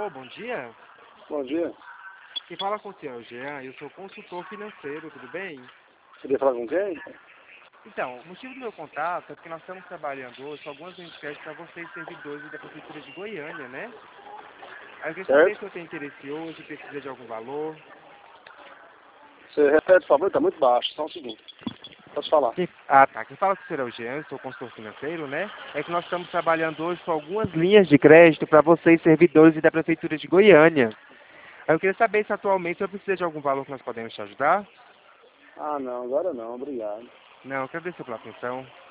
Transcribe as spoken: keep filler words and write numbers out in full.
Alô, bom dia. Bom dia. Quem fala com o senhor Jean, eu sou consultor financeiro, tudo bem? Queria falar com quem? Então, o motivo do meu contato é porque nós estamos trabalhando hoje com algumas enquetes para vocês, servidores da Prefeitura de Goiânia, né? Aí eu queria saber Certo? se eu tenho interesse hoje, precisa de algum valor. Você repete, por favor, está muito baixo. Só um segundo. Posso falar? Quem- Ah, tá. Quem fala com o senhor é o Jean, eu sou consultor financeiro, né? É que nós estamos trabalhando hoje com algumas linhas de crédito para vocês, servidores da Prefeitura de Goiânia. Aí eu queria saber se atualmente o senhor precisa de algum valor que nós podemos te ajudar. Ah, não. Agora não. Obrigado. Não, eu agradeço pela atenção.